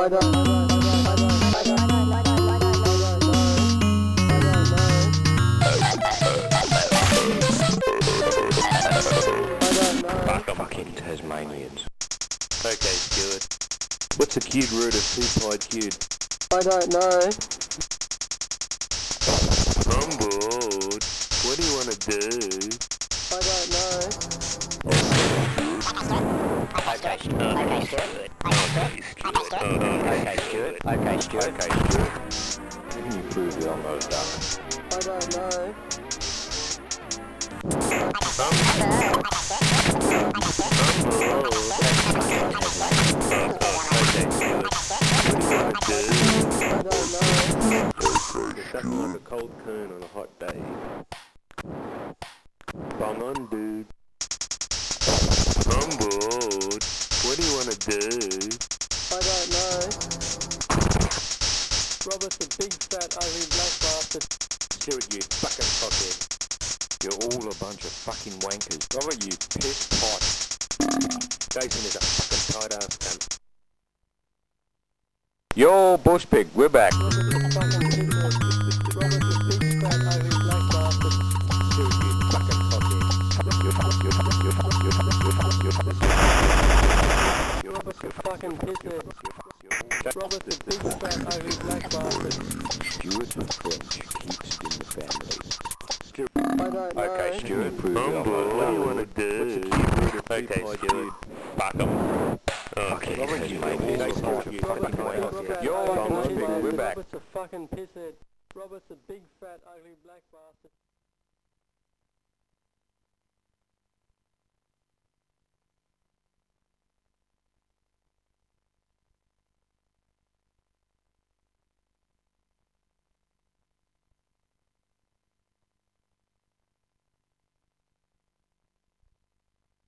Fucking Tasmanians. Okay, Stuart. What's the cube root of 2 pi cube? I don't know. I'm bored. What do you want to do? I don't know. Okay, Stuart. Okay, Stuart. Okay, Stuart. Okay, Stuart. Okay, Stuart. How can you prove the Elmo's duck? I don't know. Sucking like a cold cone on a hot day. Bum on, dude. I'm bored. What do you want to do? I don't know. Robert's a big fat ugly black bastard. Stuart, you fucking fuckhead. You're all a bunch of fucking wankers. Robert, you piss pot. Jason is a fucking tight ass cunt. Yo, bush pig, we're back. Robert's a fucking pighead. Robert's a big fat ugly black bastard. Stuart, you fucking fuckhead. Robert's a fucking pighead. Robert's a big fat ugly black bastard. Stuart and French keeps in the family. I don't know. Okay, Stuart. Prove I'm the bored. What do you want to do? Okay, Stuart. Fuck 'em. Okay, Robert, you Tasmanians. Jason, you fucking wanker. Yo, bush pig, we're back. Robert's a fucking pisshead. Robert's a big fat ugly black bastard.